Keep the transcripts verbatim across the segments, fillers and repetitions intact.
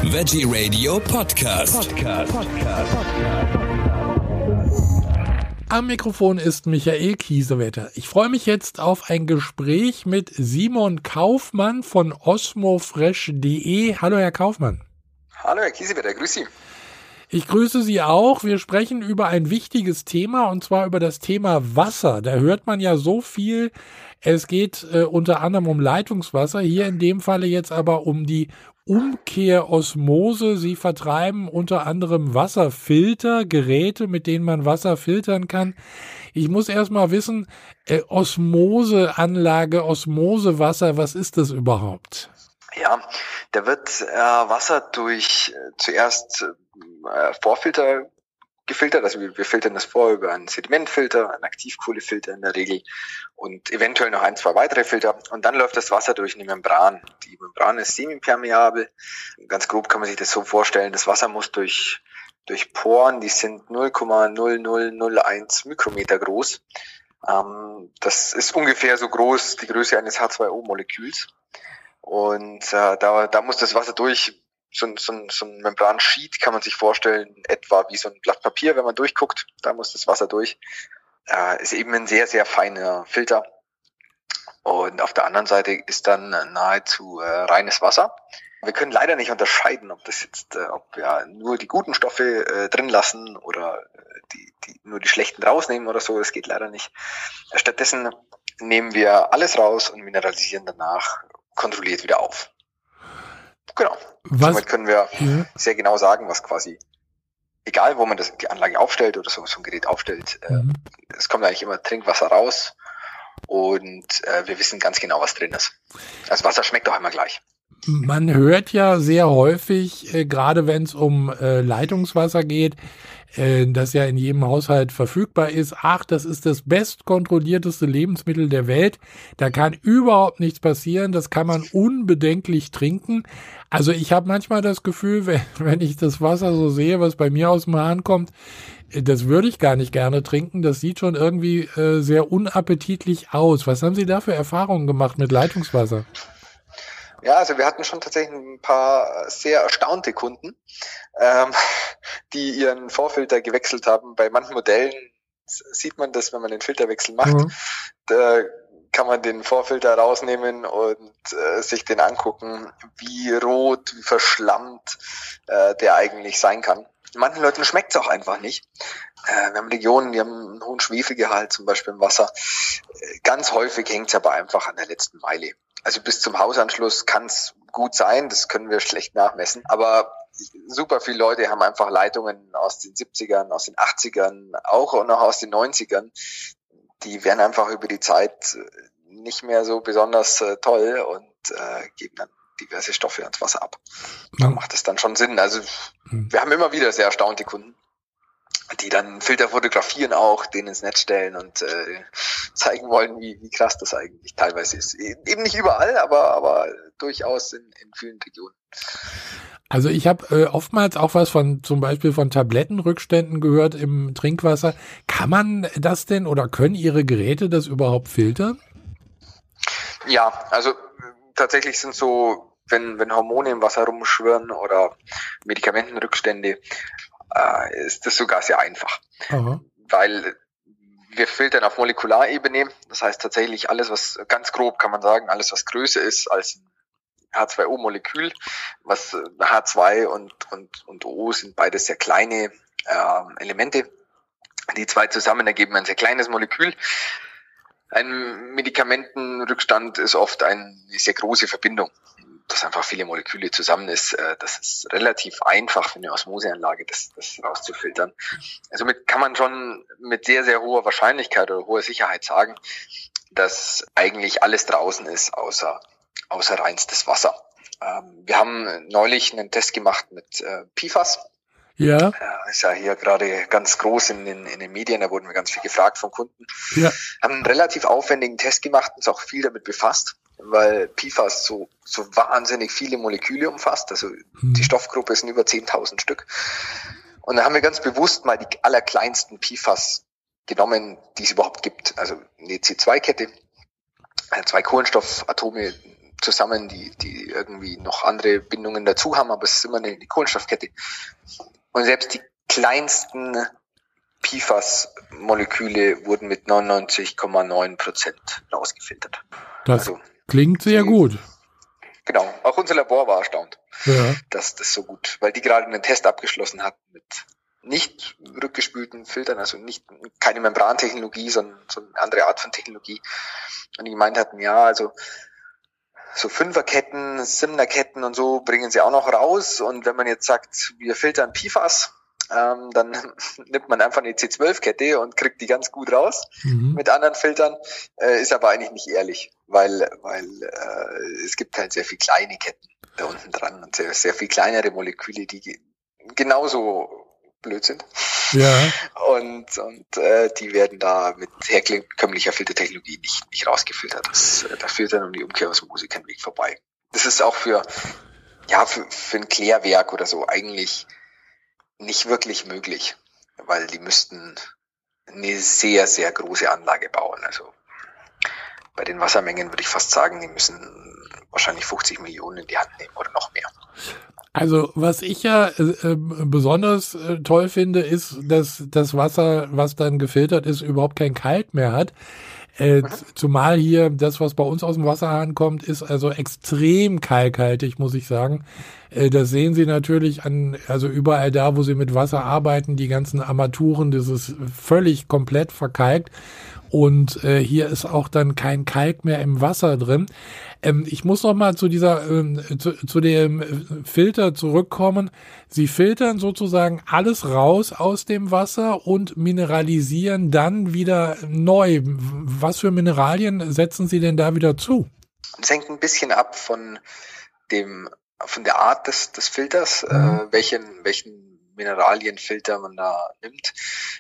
Veggie Radio Podcast. Podcast. Podcast. Am Mikrofon ist Michael Kiesewetter. Ich freue mich jetzt auf ein Gespräch mit Simon Kaufmann von osmofresh punkt de. Hallo, Herr Kaufmann. Hallo, Herr Kiesewetter, grüß Sie. Ich grüße Sie auch. Wir sprechen über ein wichtiges Thema, und zwar über das Thema Wasser. Da hört man ja so viel. Es geht äh, unter anderem um Leitungswasser, hier in dem Falle jetzt aber um die Umkehrosmose. Sie vertreiben unter anderem Wasserfilter, Geräte, mit denen man Wasser filtern kann. Ich muss erst mal wissen, äh, Osmoseanlage, Osmosewasser, was ist das überhaupt? Ja, da wird äh, Wasser durch äh, zuerst äh, Vorfilter gefiltert, also wir, wir filtern das vor über einen Sedimentfilter, einen Aktivkohlefilter in der Regel und eventuell noch ein, zwei weitere Filter, und dann läuft das Wasser durch eine Membran. Die Membran ist semipermeabel. Ganz grob kann man sich das so vorstellen, das Wasser muss durch durch Poren, die sind null Komma null null null eins Mikrometer groß. Ähm, das ist ungefähr so groß, die Größe eines H zwei O Moleküls. Und äh, da, da muss das Wasser durch. So ein, so, ein, so ein Membransheet kann man sich vorstellen, etwa wie so ein Blatt Papier, wenn man durchguckt. Da muss das Wasser durch. Äh, ist eben ein sehr, sehr feiner Filter. Und auf der anderen Seite ist dann nahezu äh, reines Wasser. Wir können leider nicht unterscheiden, ob das jetzt, äh, ob wir nur die guten Stoffe äh, drin lassen oder äh, die, die nur die schlechten rausnehmen oder so. Das geht leider nicht. Stattdessen nehmen wir alles raus und mineralisieren danach kontrolliert wieder auf. Genau. Was? Somit können wir ja. sehr genau sagen, was quasi, egal wo man das, die Anlage aufstellt oder so, so ein Gerät aufstellt, mhm. äh, es kommt eigentlich immer Trinkwasser raus und äh, wir wissen ganz genau, was drin ist. Das Wasser schmeckt auch immer gleich. Man hört ja sehr häufig, äh, gerade wenn es um äh, Leitungswasser geht, äh, das ja in jedem Haushalt verfügbar ist, ach, das ist das bestkontrollierteste Lebensmittel der Welt, da kann überhaupt nichts passieren, das kann man unbedenklich trinken. Also ich habe manchmal das Gefühl, wenn, wenn ich das Wasser so sehe, was bei mir aus dem Hahn kommt, das würde ich gar nicht gerne trinken, das sieht schon irgendwie äh, sehr unappetitlich aus. Was haben Sie da für Erfahrungen gemacht mit Leitungswasser? Ja, also wir hatten schon tatsächlich ein paar sehr erstaunte Kunden, ähm, die ihren Vorfilter gewechselt haben. Bei manchen Modellen sieht man das, wenn man den Filterwechsel macht. Mhm. Da kann man den Vorfilter rausnehmen und äh, sich den angucken, wie rot, wie verschlammt äh, der eigentlich sein kann. Manchen Leuten schmeckt es auch einfach nicht. Äh, wir haben Regionen, die haben einen hohen Schwefelgehalt zum Beispiel im Wasser. Äh, ganz häufig hängt es aber einfach an der letzten Meile. Also bis zum Hausanschluss kann es gut sein, das können wir schlecht nachmessen. Aber super viele Leute haben einfach Leitungen aus den siebzigern, aus den achtzigern, auch noch aus den neunzigern. Die werden einfach über die Zeit nicht mehr so besonders äh, toll und äh, geben dann diverse Stoffe ans Wasser ab. Da macht es dann schon Sinn. Also wir haben immer wieder sehr erstaunte Kunden, die dann Filter fotografieren auch, den ins Netz stellen und äh, zeigen wollen, wie, wie krass das eigentlich teilweise ist. Eben nicht überall, aber, aber durchaus in, in vielen Regionen. Also ich habe äh, oftmals auch was von zum Beispiel von Tablettenrückständen gehört im Trinkwasser. Kann man das denn oder können Ihre Geräte das überhaupt filtern? Ja, also tatsächlich sind so, wenn, wenn Hormone im Wasser rumschwirren oder Medikamentenrückstände, äh, ist das sogar sehr einfach. Aha. Weil wir filtern auf Molekularebene, das heißt tatsächlich alles, was ganz grob kann man sagen, alles, was größer ist als ein H zwei O Molekül, was H zwei und, und, und O sind beides sehr kleine äh, Elemente. Die zwei zusammen ergeben ein sehr kleines Molekül. Ein Medikamentenrückstand ist oft eine sehr große Verbindung, dass einfach viele Moleküle zusammen ist. Das ist relativ einfach für eine Osmoseanlage, das, das rauszufiltern. Also mit kann man schon mit sehr, sehr hoher Wahrscheinlichkeit oder hoher Sicherheit sagen, dass eigentlich alles draußen ist, außer, außer reinstes Wasser. Wir haben neulich einen Test gemacht mit P F A S. Ja. Äh, ist ja hier gerade ganz groß in den, in den Medien, da wurden wir ganz viel gefragt von Kunden. Ja. Haben einen relativ aufwendigen Test gemacht, uns auch viel damit befasst, weil P F A S so, so wahnsinnig viele Moleküle umfasst, also hm. die Stoffgruppe sind über zehntausend Stück. Und da haben wir ganz bewusst mal die allerkleinsten P F A S genommen, die es überhaupt gibt. Also eine C zwei Kette, zwei Kohlenstoffatome zusammen, die, die irgendwie noch andere Bindungen dazu haben, aber es ist immer eine, eine Kohlenstoffkette. Und selbst die kleinsten P F A S-Moleküle wurden mit neunundneunzig Komma neun Prozent rausgefiltert. Das also, klingt sehr die, gut. Genau, auch unser Labor war erstaunt, ja. dass das so gut, weil die gerade einen Test abgeschlossen hatten mit nicht rückgespülten Filtern, also nicht keine Membrantechnologie, sondern so eine andere Art von Technologie. Und die gemeint hatten, ja, also so Fünferketten, Siebenerketten und so bringen sie auch noch raus. Und wenn man jetzt sagt, wir filtern P F A S, ähm, dann nimmt man einfach eine C zwölf Kette und kriegt die ganz gut raus mhm. mit anderen Filtern. Äh, ist aber eigentlich nicht ehrlich, weil weil äh, es gibt halt sehr viel kleine Ketten da unten dran und sehr, sehr viel kleinere Moleküle, die genauso blöd sind. Ja. Und, und äh, die werden da mit herkömmlicher Filtertechnologie nicht, nicht rausgefiltert. Das, da führt dann um die Umkehrosmose kein Weg vorbei. Das ist auch für, ja, für, für ein Klärwerk oder so eigentlich nicht wirklich möglich, weil die müssten eine sehr, sehr große Anlage bauen. Also bei den Wassermengen würde ich fast sagen, die müssen wahrscheinlich fünfzig Millionen in die Hand nehmen oder noch mehr. Also was ich ja äh, besonders äh, toll finde, ist, dass das Wasser, was dann gefiltert ist, überhaupt kein Kalk mehr hat. Äh, mhm. Zumal hier das, was bei uns aus dem Wasserhahn kommt, ist also extrem kalkhaltig, muss ich sagen. Äh, das sehen Sie natürlich an, also überall da, wo Sie mit Wasser arbeiten, die ganzen Armaturen, das ist völlig komplett verkalkt. Und äh, hier ist auch dann kein Kalk mehr im Wasser drin. Ähm, ich muss noch mal zu dieser ähm, zu, zu dem Filter zurückkommen. Sie filtern sozusagen alles raus aus dem Wasser und mineralisieren dann wieder neu. Was für Mineralien setzen Sie denn da wieder zu? Das hängt ein bisschen ab von dem von der Art des, des Filters, mhm. äh, welchen welchen Mineralienfilter man da nimmt.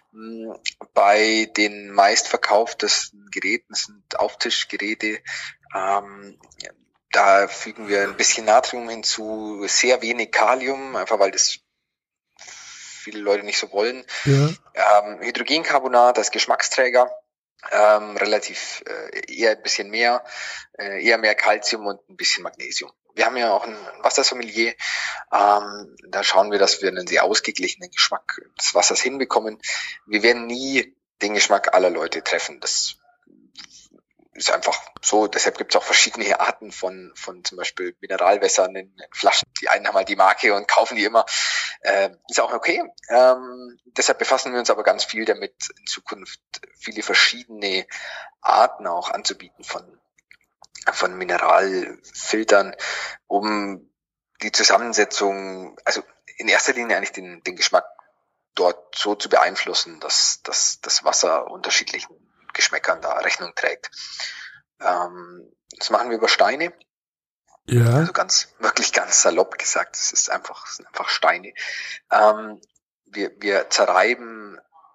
Bei den meistverkauftesten Geräten sind Auftischgeräte. Ähm, da fügen wir ein bisschen Natrium hinzu, sehr wenig Kalium, einfach weil das viele Leute nicht so wollen. Ja. Ähm, Hydrogencarbonat als Geschmacksträger, ähm, relativ äh, eher ein bisschen mehr, äh, eher mehr Calcium und ein bisschen Magnesium. Wir haben ja auch ein Wassersommelier, ähm, da schauen wir, dass wir einen sehr ausgeglichenen Geschmack des Wassers hinbekommen. Wir werden nie den Geschmack aller Leute treffen. Das ist einfach so. Deshalb gibt es auch verschiedene Arten von von zum Beispiel Mineralwässern in, in Flaschen. Die einen haben halt die Marke und kaufen die immer. Äh, ist auch okay. Ähm, deshalb befassen wir uns aber ganz viel damit, in Zukunft viele verschiedene Arten auch anzubieten von von Mineralfiltern, um die Zusammensetzung, also in erster Linie eigentlich den, den Geschmack dort so zu beeinflussen, dass, dass das Wasser unterschiedlichen Geschmäckern da Rechnung trägt. Ähm, das machen wir über Steine. Ja. Also ganz, wirklich ganz salopp gesagt, es ist einfach, es sind einfach Steine. Ähm, wir, wir zerreiben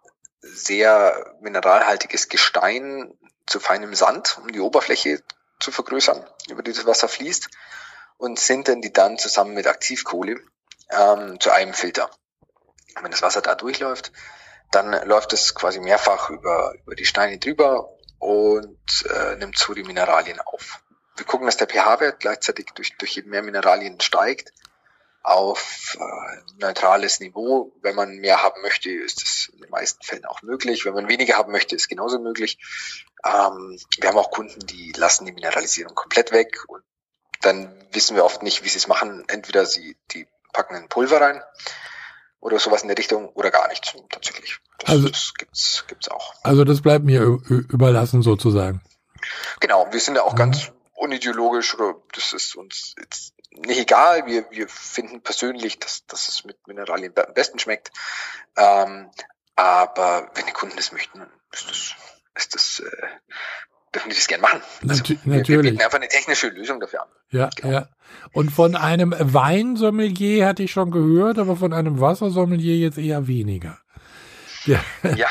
sehr mineralhaltiges Gestein zu feinem Sand, um die Oberfläche zu vergrößern, über die das Wasser fließt, und sintern die dann zusammen mit Aktivkohle ähm, zu einem Filter. Und wenn das Wasser da durchläuft, dann läuft es quasi mehrfach über, über die Steine drüber und äh, nimmt so die Mineralien auf. Wir gucken, dass der pH-Wert gleichzeitig durch, durch je mehr Mineralien steigt auf äh, neutrales Niveau. Wenn man mehr haben möchte, ist das in den meisten Fällen auch möglich. Wenn man weniger haben möchte, ist genauso möglich. Ähm, wir haben auch Kunden, die lassen die Mineralisierung komplett weg und dann wissen wir oft nicht, wie sie es machen. Entweder sie die packen ein Pulver rein oder sowas in der Richtung oder gar nichts tatsächlich. Das, also, das gibt's, gibt's auch. Also das bleibt mir überlassen sozusagen. Genau, wir sind ja auch mhm. ganz unideologisch, oder das ist uns jetzt nicht egal. Wir, wir finden persönlich, dass, dass es mit Mineralien am besten schmeckt. Ähm, aber wenn die Kunden das möchten, dann ist das, ist das äh, dürfen die das gerne machen. Also Natu- wir, natürlich. Wir bieten einfach eine technische Lösung dafür an. Ja, genau. ja. Und von einem Weinsommelier hatte ich schon gehört, aber von einem Wassersommelier jetzt eher weniger. Ja. Ja,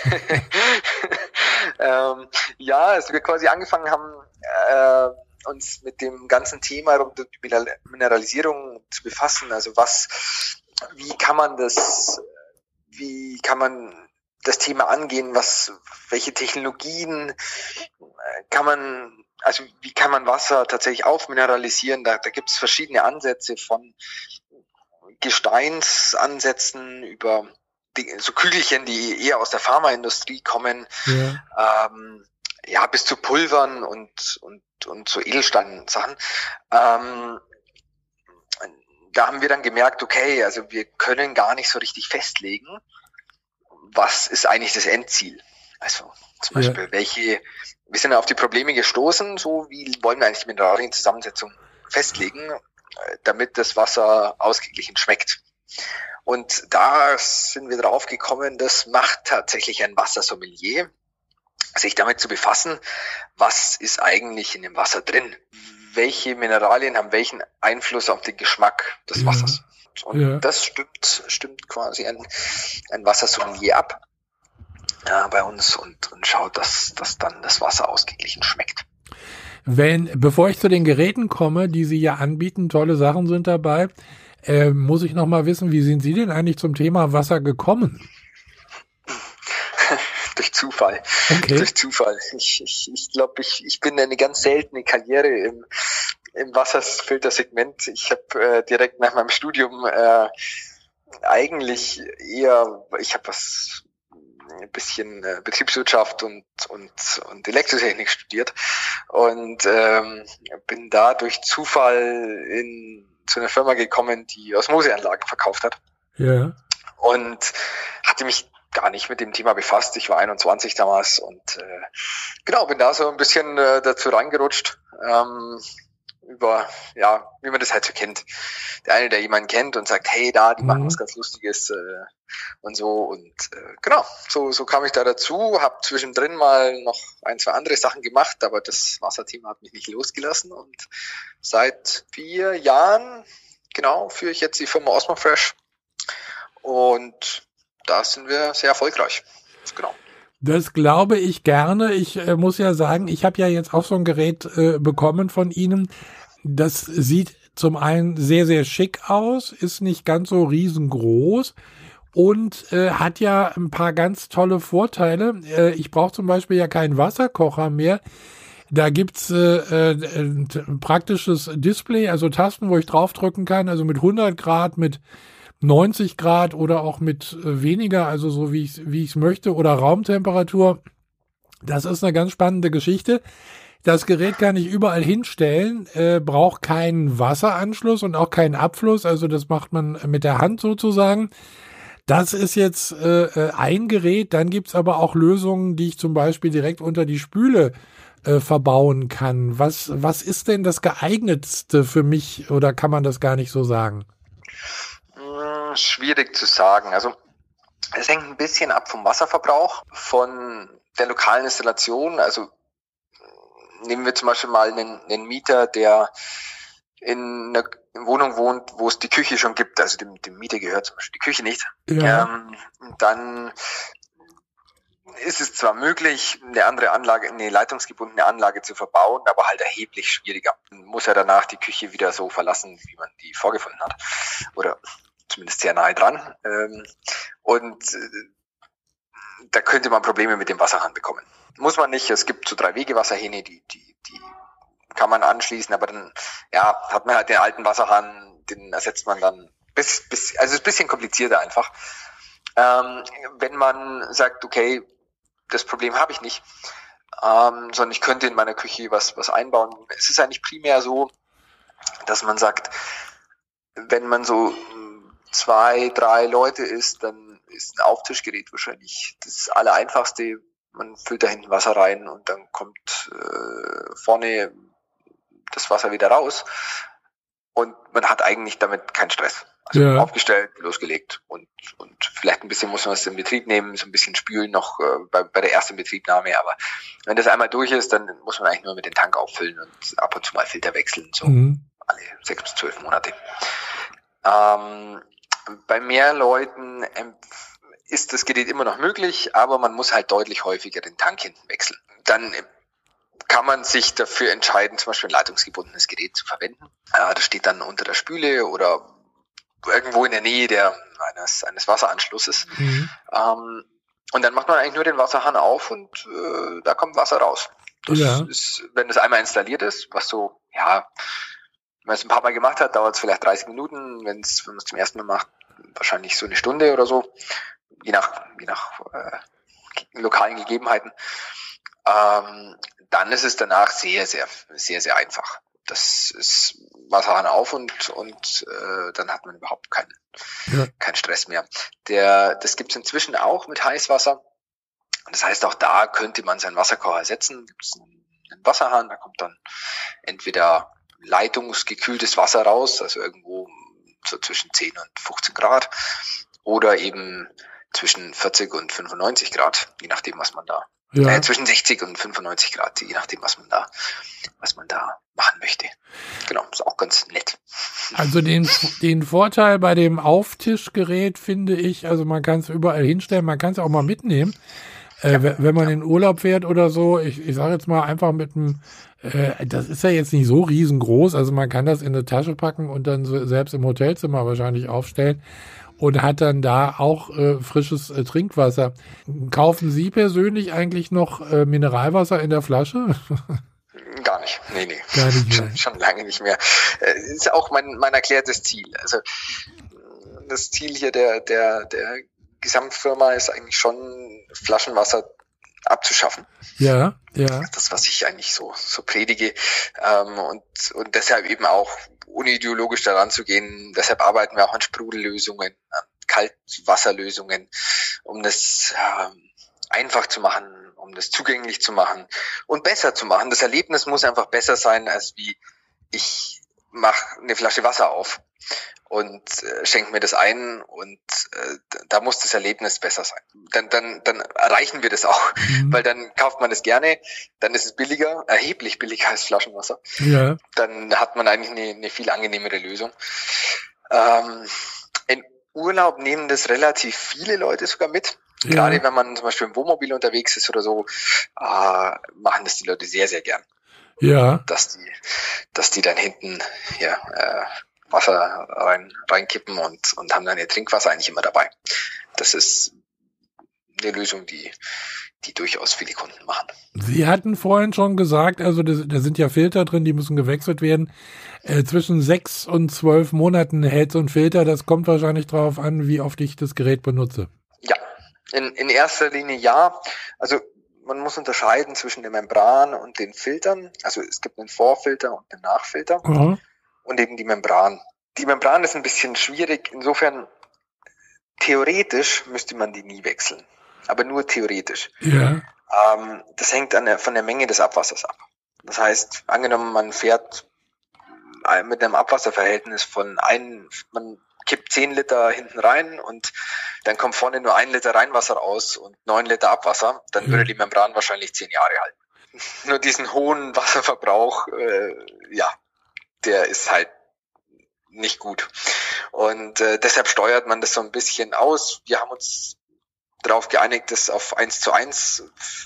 ähm, ja, als wir quasi angefangen haben, äh, uns mit dem ganzen Thema rund um die Mineralisierung zu befassen. Also was, wie kann man das, wie kann man das Thema angehen, was, welche Technologien kann man, also wie kann man Wasser tatsächlich aufmineralisieren? Da, da gibt es verschiedene Ansätze von Gesteinsansätzen über die, so Kügelchen, die eher aus der Pharmaindustrie kommen, ja, ähm, ja bis zu Pulvern und und und so Edelsteinsachen. Ähm, da haben wir dann gemerkt, okay, also wir können gar nicht so richtig festlegen, was ist eigentlich das Endziel. Also zum Beispiel, ja, welche, wir sind auf die Probleme gestoßen, so wie wollen wir eigentlich die Mineralienzusammensetzung festlegen, damit das Wasser ausgeglichen schmeckt. Und da sind wir drauf gekommen, das macht tatsächlich ein Wassersommelier, sich damit zu befassen, was ist eigentlich in dem Wasser drin? Welche Mineralien haben welchen Einfluss auf den Geschmack des ja. Wassers? Und ja. das stimmt, stimmt quasi ein, ein Wassersommelier ab ja, bei uns und, und schaut, dass, dass dann das Wasser ausgeglichen schmeckt. Wenn, bevor ich zu den Geräten komme, die Sie ja anbieten, tolle Sachen sind dabei, äh, muss ich noch mal wissen, wie sind Sie denn eigentlich zum Thema Wasser gekommen? Durch Zufall. Okay. Durch Zufall. Ich ich, ich glaube, ich, ich bin eine ganz seltene Karriere im, im Wasserfiltersegment. Ich habe äh, direkt nach meinem Studium äh, eigentlich eher, ich habe was ein bisschen äh, Betriebswirtschaft und und und Elektrotechnik studiert und ähm, bin da durch Zufall in zu einer Firma gekommen, die Osmoseanlagen verkauft hat. Ja. Und hatte mich gar nicht mit dem Thema befasst. Ich war einundzwanzig damals und äh, genau, bin da so ein bisschen äh, dazu reingerutscht, ähm, über, ja, wie man das halt so kennt. Der eine, der jemanden kennt und sagt, hey, da, die mhm. machen was ganz Lustiges äh, und so. Und äh, genau, so so kam ich da dazu, habe zwischendrin mal noch ein, zwei andere Sachen gemacht, aber das Wasserthema hat mich nicht losgelassen. Und seit vier Jahren, genau, führe ich jetzt die Firma Osmofresh und da sind wir sehr erfolgreich. Genau. Das glaube ich gerne. Ich äh, muss ja sagen, ich habe ja jetzt auch so ein Gerät äh, bekommen von Ihnen. Das sieht zum einen sehr, sehr schick aus, ist nicht ganz so riesengroß und äh, hat ja ein paar ganz tolle Vorteile. Äh, ich brauche zum Beispiel ja keinen Wasserkocher mehr. Da gibt's äh, äh, ein praktisches Display, also Tasten, wo ich draufdrücken kann, also mit hundert Grad, mit neunzig Grad oder auch mit weniger, also so wie ich wie ich es möchte, oder Raumtemperatur. Das ist eine ganz spannende Geschichte. Das Gerät kann ich überall hinstellen, äh, braucht keinen Wasseranschluss und auch keinen Abfluss, also das macht man mit der Hand sozusagen. Das ist jetzt äh, ein Gerät, dann gibt's aber auch Lösungen, die ich zum Beispiel direkt unter die Spüle äh, verbauen kann. Was, was ist denn das geeignetste für mich oder kann man das gar nicht so sagen? Schwierig zu sagen. Also es hängt ein bisschen ab vom Wasserverbrauch, von der lokalen Installation. Also nehmen wir zum Beispiel mal einen, einen Mieter, der in einer Wohnung wohnt, wo es die Küche schon gibt. Also dem, dem Mieter gehört zum Beispiel die Küche nicht. Ja. Ähm, dann ist es zwar möglich, eine andere Anlage, eine leitungsgebundene Anlage zu verbauen, aber halt erheblich schwieriger. Man muss ja danach die Küche wieder so verlassen, wie man die vorgefunden hat. Oder zumindest sehr nahe dran. Ähm, und äh, da könnte man Probleme mit dem Wasserhahn bekommen. Muss man nicht. Es gibt so drei Wege-Wasserhähne, die, die, die kann man anschließen, aber dann, ja, hat man halt den alten Wasserhahn, den ersetzt man dann bis, bis, also es ist ein bisschen komplizierter einfach. Ähm, wenn man sagt, okay, das Problem habe ich nicht, ähm, sondern ich könnte in meiner Küche was, was einbauen. Es ist eigentlich primär so, dass man sagt, wenn man so zwei, drei Leute ist, dann ist ein Auftischgerät wahrscheinlich das Allereinfachste. Man füllt da hinten Wasser rein und dann kommt äh, vorne das Wasser wieder raus und man hat eigentlich damit keinen Stress. Also ja. Aufgestellt, losgelegt und und vielleicht ein bisschen muss man es in Betrieb nehmen, so ein bisschen spülen noch äh, bei, bei der ersten Betriebnahme, aber wenn das einmal durch ist, dann muss man eigentlich nur mit dem Tank auffüllen und ab und zu mal Filter wechseln, so mhm. alle sechs bis zwölf Monate. Ähm, bei mehr Leuten ähm, ist das Gerät immer noch möglich, aber man muss halt deutlich häufiger den Tank hinten wechseln. Dann äh, kann man sich dafür entscheiden, zum Beispiel ein leitungsgebundenes Gerät zu verwenden. Äh, das steht dann unter der Spüle oder irgendwo in der Nähe der, eines, eines Wasseranschlusses. Mhm. Ähm, Und dann macht man eigentlich nur den Wasserhahn auf und äh, da kommt Wasser raus. Das Ja. ist, wenn das einmal installiert ist, was so, ja, wenn man es ein paar Mal gemacht hat, dauert es vielleicht dreißig Minuten, wenn's, wenn man es zum ersten Mal macht, wahrscheinlich so eine Stunde oder so, je nach, je nach äh, lokalen Gegebenheiten. Ähm, dann ist es danach sehr, sehr, sehr, sehr einfach. Das ist Wasserhahn auf und und äh, dann hat man überhaupt keinen Ja. keinen Stress mehr. Der, das gibt's inzwischen auch mit Heißwasser. Das heißt, auch da könnte man seinen Wasserkocher ersetzen. Gibt es einen, einen Wasserhahn, da kommt dann entweder leitungsgekühltes Wasser raus, also irgendwo so zwischen zehn und fünfzehn Grad, oder eben zwischen vierzig und fünfundneunzig Grad, je nachdem, was man da, Ja. äh, zwischen sechzig und fünfundneunzig Grad, je nachdem, was man da, was man da machen möchte. Genau, ist auch ganz nett. Also den, den Vorteil bei dem Auftischgerät finde ich, also man kann es überall hinstellen, man kann es auch mal mitnehmen. Äh, wenn wenn man in Urlaub fährt oder so, ich, ich sage jetzt mal einfach mit einem, äh, das ist ja jetzt nicht so riesengroß, also man kann das in eine Tasche packen und dann so selbst im Hotelzimmer wahrscheinlich aufstellen und hat dann da auch äh, frisches äh, Trinkwasser. Kaufen Sie persönlich eigentlich noch äh, Mineralwasser in der Flasche? Gar nicht. Nee, nee. Gar nicht mehr. schon, schon lange nicht mehr. Äh, ist auch mein, mein erklärtes Ziel. Also das Ziel hier der, der, der Gesamtfirma ist eigentlich schon, Flaschenwasser abzuschaffen. Ja, ja. Das, was ich eigentlich so, so predige. Ähm, und, und deshalb eben auch unideologisch daran zu gehen. Deshalb arbeiten wir auch an Sprudellösungen, an Kaltwasserlösungen, um das ähm, einfach zu machen, um das zugänglich zu machen und besser zu machen. Das Erlebnis muss einfach besser sein, als wie ich mache eine Flasche Wasser auf und äh, schenke mir das ein und äh, da muss das Erlebnis besser sein. Dann, dann, dann erreichen wir das auch, Mhm. weil dann kauft man es gerne, dann ist es billiger, erheblich billiger als Flaschenwasser. Ja. Dann hat man eigentlich eine, eine viel angenehmere Lösung. Ähm, in Urlaub nehmen das relativ viele Leute sogar mit. Ja. Gerade wenn man zum Beispiel im Wohnmobil unterwegs ist oder so, äh, machen das die Leute sehr, sehr gern. Ja. Dass die, dass die dann hinten ja, äh, Wasser rein, reinkippen und, und haben dann ihr Trinkwasser eigentlich immer dabei. Das ist eine Lösung, die, die durchaus viele Kunden machen. Sie hatten vorhin schon gesagt, also da, da sind ja Filter drin, die müssen gewechselt werden. Äh, zwischen sechs und zwölf Monaten hält so ein Filter. Das kommt wahrscheinlich darauf an, wie oft ich das Gerät benutze. Ja, in, in erster Linie ja. Also man muss unterscheiden zwischen der Membran und den Filtern. Also es gibt einen Vorfilter und einen Nachfilter. Aha. Und eben die Membran. Die Membran ist ein bisschen schwierig. Insofern, theoretisch müsste man die nie wechseln. Aber nur theoretisch. Ja. Ähm, das hängt an der, von der Menge des Abwassers ab. Das heißt, angenommen, man fährt mit einem Abwasserverhältnis von ein, man kippt zehn Liter hinten rein und dann kommt vorne nur ein Liter Reinwasser raus und neun Liter Abwasser, dann Ja. würde die Membran wahrscheinlich zehn Jahre halten. Nur diesen hohen Wasserverbrauch, äh, ja, der ist halt nicht gut. Und äh, deshalb steuert man das so ein bisschen aus. Wir haben uns darauf geeinigt, das auf eins zu eins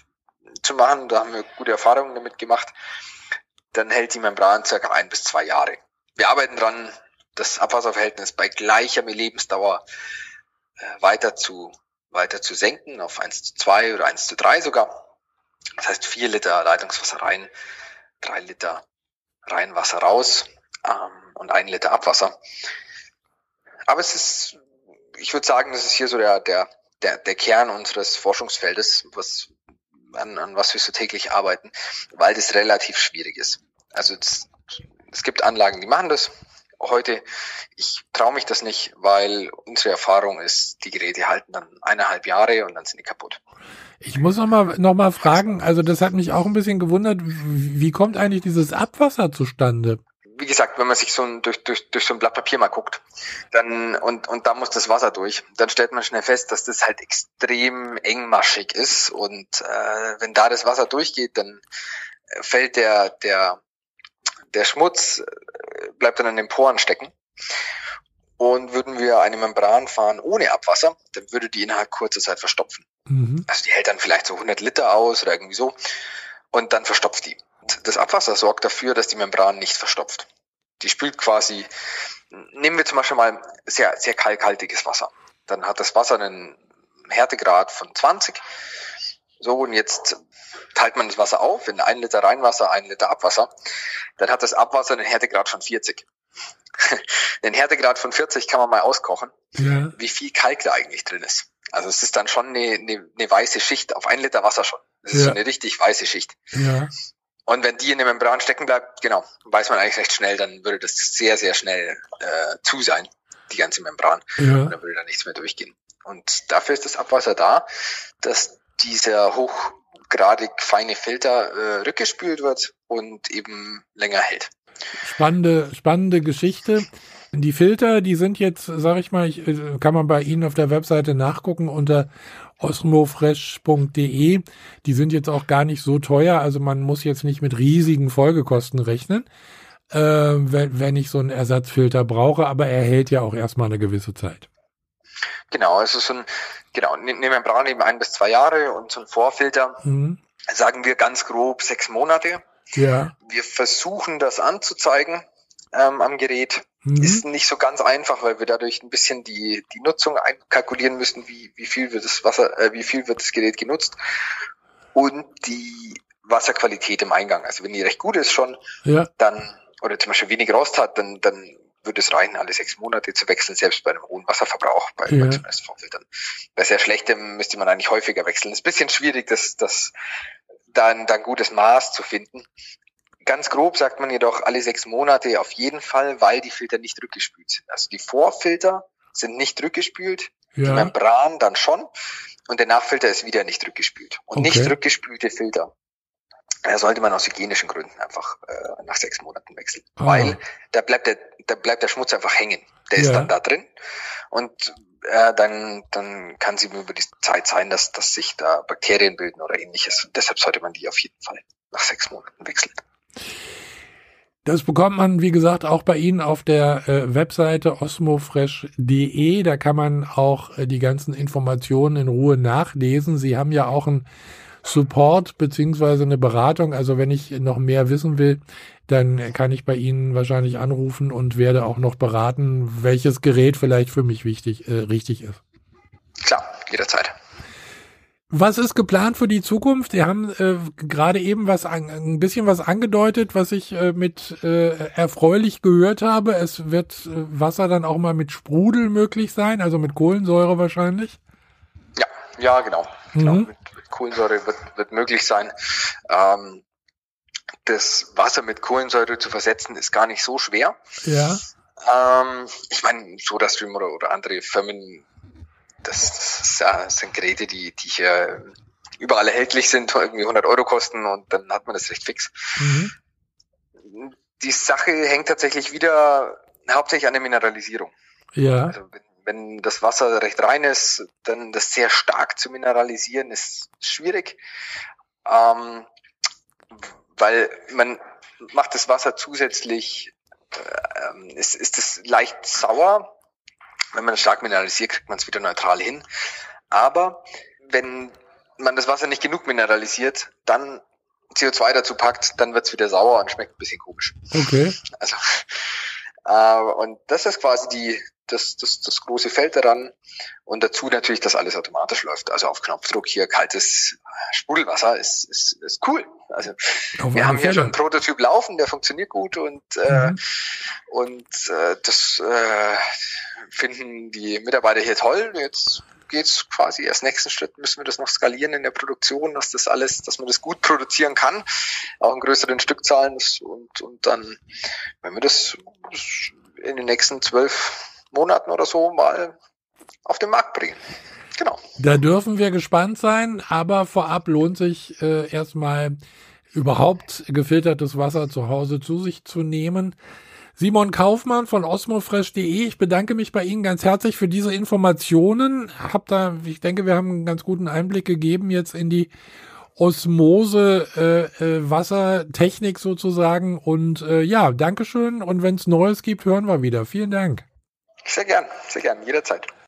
zu machen. Da haben wir gute Erfahrungen damit gemacht. Dann hält die Membran circa ein bis zwei Jahre. Wir arbeiten dran, das Abwasserverhältnis bei gleicher Lebensdauer äh, weiter zu weiter zu senken auf eins zu zwei oder eins zu drei sogar. Das heißt vier Liter Leitungswasser rein, drei Liter Reinwasser raus ähm, und ein Liter Abwasser. Aber es ist, ich würde sagen, das ist hier so der der der, der Kern unseres Forschungsfeldes, was an, an was wir so täglich arbeiten, weil das relativ schwierig ist. Also es, es gibt Anlagen, die machen das. Heute, ich traue mich das nicht, weil unsere Erfahrung ist, die Geräte halten dann eineinhalb Jahre und dann sind die kaputt. Ich muss noch mal, noch mal fragen, also das hat mich auch ein bisschen gewundert, wie kommt eigentlich dieses Abwasser zustande? Wie gesagt, wenn man sich so ein, durch, durch, durch so ein Blatt Papier mal guckt, dann und, und da muss das Wasser durch, dann stellt man schnell fest, dass das halt extrem engmaschig ist und äh, wenn da das Wasser durchgeht, dann fällt der, der, der Schmutz, äh, bleibt dann in den Poren stecken. Und würden wir eine Membran fahren ohne Abwasser, dann würde die innerhalb kurzer Zeit verstopfen. Mhm. Also die hält dann vielleicht so hundert Liter aus oder irgendwie so und dann verstopft die. Das Abwasser sorgt dafür, dass die Membran nicht verstopft. Die spült quasi, nehmen wir zum Beispiel mal sehr, sehr kalkhaltiges Wasser. Dann hat das Wasser einen Härtegrad von zwanzig. So, und jetzt teilt man das Wasser auf in ein Liter Reinwasser, ein Liter Abwasser. Dann hat das Abwasser einen Härtegrad von vierzig. Den Härtegrad von vierzig kann man mal auskochen, ja. Wie viel Kalk da eigentlich drin ist. Also es ist dann schon eine, eine, eine weiße Schicht auf ein Liter Wasser schon. Das ist ja. so eine richtig weiße Schicht. Ja. Und wenn die in der Membran stecken bleibt, genau, weiß man eigentlich recht schnell, dann würde das sehr, sehr schnell äh, zu sein, die ganze Membran. Ja. Und dann würde da nichts mehr durchgehen. Und dafür ist das Abwasser da, dass dieser hochgradig feine Filter äh, rückgespült wird und eben länger hält. Spannende, spannende Geschichte. Die Filter, die sind jetzt, sag ich mal, ich, kann man bei Ihnen auf der Webseite nachgucken unter osmofresh punkt de. Die sind jetzt auch gar nicht so teuer, also man muss jetzt nicht mit riesigen Folgekosten rechnen, äh, wenn, wenn ich so einen Ersatzfilter brauche, aber er hält ja auch erstmal eine gewisse Zeit. Genau, also so ein, genau, eine Membran eben ein bis zwei Jahre und so ein Vorfilter, mhm. sagen wir ganz grob sechs Monate. Ja. Wir versuchen das anzuzeigen ähm, am Gerät. Mhm. Ist nicht so ganz einfach, weil wir dadurch ein bisschen die die Nutzung einkalkulieren müssen, wie wie viel wird das Wasser, äh, wie viel wird das Gerät genutzt und die Wasserqualität im Eingang. Also wenn die recht gut ist schon, ja. dann oder zum Beispiel wenig Rost hat, dann dann würde es reichen, alle sechs Monate zu wechseln, selbst bei einem hohen Wasserverbrauch, bei ja. Vorfiltern. Bei sehr schlechtem müsste man eigentlich häufiger wechseln. Ist ein bisschen schwierig, das das dann dann gutes Maß zu finden. Ganz grob sagt man jedoch alle sechs Monate auf jeden Fall, weil die Filter nicht rückgespült sind. Also die Vorfilter sind nicht rückgespült, ja. die Membran dann schon und der Nachfilter ist wieder nicht rückgespült. Und okay. nicht rückgespülte Filter, da sollte man aus hygienischen Gründen einfach äh, nach sechs Monaten wechseln. Ah. Weil da bleibt der, da bleibt der Schmutz einfach hängen. Der ist ja. dann da drin und äh, dann, dann kann es eben über die Zeit sein, dass, dass sich da Bakterien bilden oder ähnliches. Und deshalb sollte man die auf jeden Fall nach sechs Monaten wechseln. Das bekommt man, wie gesagt, auch bei Ihnen auf der äh, Webseite osmofresh punkt de. Da kann man auch äh, die ganzen Informationen in Ruhe nachlesen. Sie haben ja auch einen Support beziehungsweise eine Beratung. Also wenn ich noch mehr wissen will, dann kann ich bei Ihnen wahrscheinlich anrufen und werde auch noch beraten, welches Gerät vielleicht für mich wichtig, äh, richtig ist. Klar, jederzeit. Was ist geplant für die Zukunft? Sie haben äh, gerade eben was an, ein bisschen was angedeutet, was ich äh, mit äh, erfreulich gehört habe. Es wird äh, Wasser dann auch mal mit Sprudel möglich sein, also mit Kohlensäure wahrscheinlich? Ja, ja, genau. Mhm. genau. Mit, mit Kohlensäure wird, wird möglich sein. Ähm, das Wasser mit Kohlensäure zu versetzen ist gar nicht so schwer. Ja. Ähm, ich meine, SodaStream oder, oder andere Firmen, Das, das, ja, das sind Geräte, die, die hier überall erhältlich sind, irgendwie hundert Euro kosten und dann hat man das recht fix. Mhm. Die Sache hängt tatsächlich wieder hauptsächlich an der Mineralisierung. Ja. Also wenn, wenn das Wasser recht rein ist, dann das sehr stark zu mineralisieren ist schwierig, ähm, weil man macht das Wasser zusätzlich, äh, ist, ist es leicht sauer. Wenn man es stark mineralisiert, kriegt man es wieder neutral hin. Aber wenn man das Wasser nicht genug mineralisiert, dann C O zwei dazu packt, dann wird es wieder sauer und schmeckt ein bisschen komisch. Okay. Also, äh, und das ist quasi die, das, das, das große Feld daran. Und dazu natürlich, dass alles automatisch läuft. Also auf Knopfdruck hier kaltes Sprudelwasser ist, ist, ist cool. Also auf wir haben hier schon einen Prototyp laufen, der funktioniert gut und, äh, mhm. und äh, das äh, finden die Mitarbeiter hier toll. Jetzt geht's quasi erst nächsten Schritt, müssen wir das noch skalieren in der Produktion, dass das alles, dass man das gut produzieren kann, auch in größeren Stückzahlen und, und dann, wenn wir das in den nächsten zwölf Monaten oder so mal auf den Markt bringen. Genau. Da dürfen wir gespannt sein, aber vorab lohnt sich äh, erstmal überhaupt gefiltertes Wasser zu Hause zu sich zu nehmen. Simon Kaufmann von osmofresh punkt de. Ich bedanke mich bei Ihnen ganz herzlich für diese Informationen. Hab da, ich denke, wir haben einen ganz guten Einblick gegeben jetzt in die Osmose äh, äh, Wassertechnik sozusagen. Und äh, ja, Dankeschön. Und wenn es Neues gibt, hören wir wieder. Vielen Dank. Sehr gern, sehr gern, jederzeit.